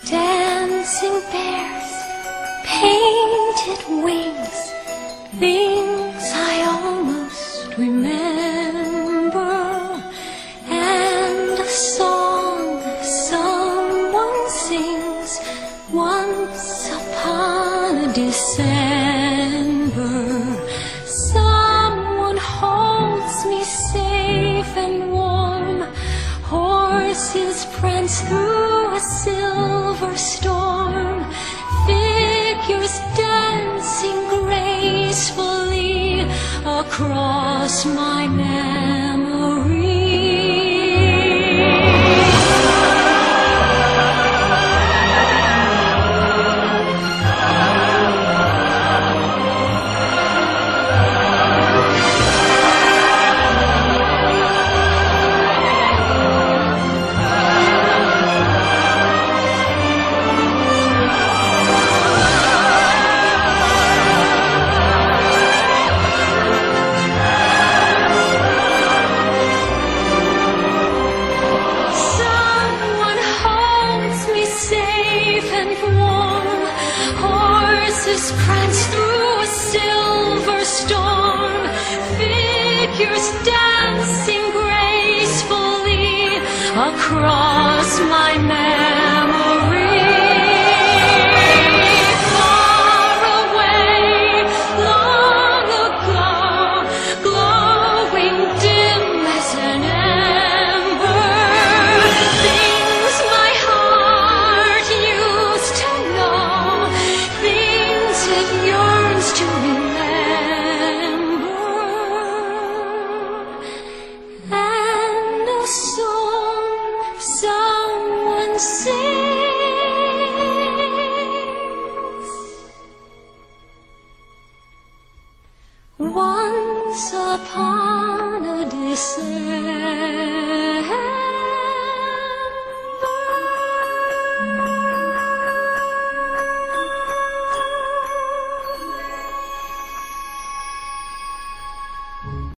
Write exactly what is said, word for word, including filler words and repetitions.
Dancing bears, painted wings, things I almost remember, and a song someone sings once upon a December. Someone holds me safe and warm, horses prance through a silver storm, figures dancing gracefully across my memory. Prance through a silver storm, figures dancing gracefully across my memory. Far away, long ago, glowing dim as an ember, things my heart used to know, things it yearns to remember, and a song someone sings once upon a December.